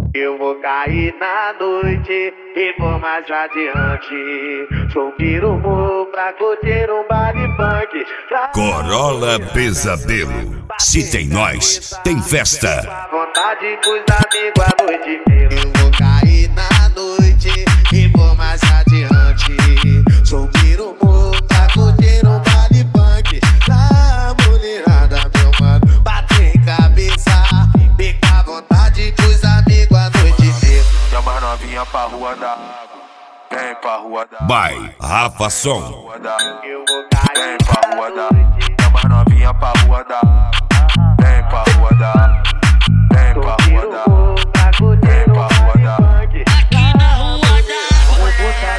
Eu vou cair na noite e vou mais adiante. Subir o morro pra curtir um baile funk. Corolla Pesadelo. Se tem nós, tem festa. Vontade pros amigos a noite inteira. Eu vou cair na noite e vou mais adiante. Subir o morro pra curtir um baile funk. Lá mulherada, meu mano, bate em cabeça. Fica à vontade pros amigos a noite inteira. Chama a novinha pra rua da água. Vem pra rua da água. By Rafa Som. Eu vou cair. Vem pra rua da água. Chama a novinha pra rua da água. Vem pra rua da água. Vem pra rua da água. Vem pra rua da água. Aqui na rua da água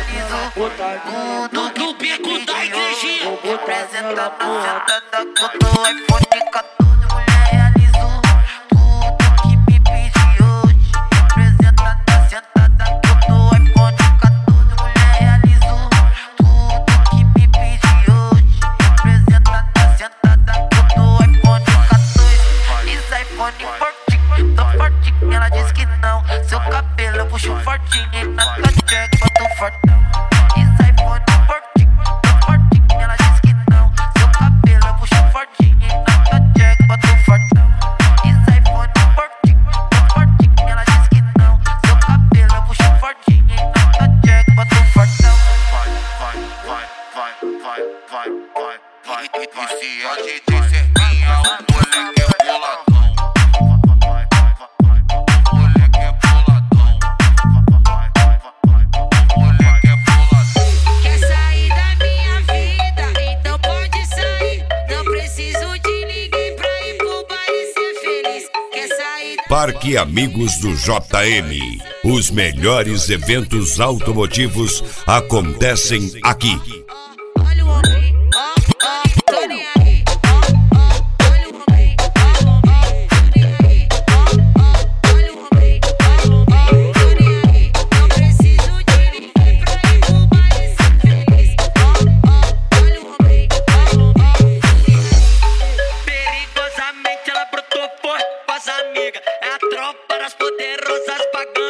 tudo no beco da igrejinha. Representa a senta da conta, o iPhone 14, mulher realizou tudo que me pedi hoje. Representa a senta da conta, o iPhone 14, mulher realizou tudo que me pedi hoje. Representa a senta da conta, o iPhone 14. Esse iPhone fortinho, tô fortinho, ela diz que não. Seu cabelo eu puxo fortinho e na tua check boto fortão. Esse iPhone fortinho, tô fortinho, ela diz que não. Seu cabelo eu puxo fortinho e na tua check boto fortão. Esse iPhone fortinho, tô fortinho, ela diz que não. Seu cabelo eu puxo fortinho e na tua check boto fortão. Vai. E se a gente servinha, o moleque é boladão. Moleque é boladão. Moleque é boladão. Quer sair da minha vida? Então pode sair. Não preciso de ninguém pra ir pro baile ser feliz. Quer sair da Parque Amigos do JM. Os melhores eventos automotivos acontecem aqui. Olha o homem, tô nem aí. Olha o homem, tô nem aí. Olha o homem, tô nem aí. Não preciso de ninguém pra ir pro baile ser feliz. Olha o homem, perigosamente ela brotou forte com as amigas. É a tropa das poderosas pagando.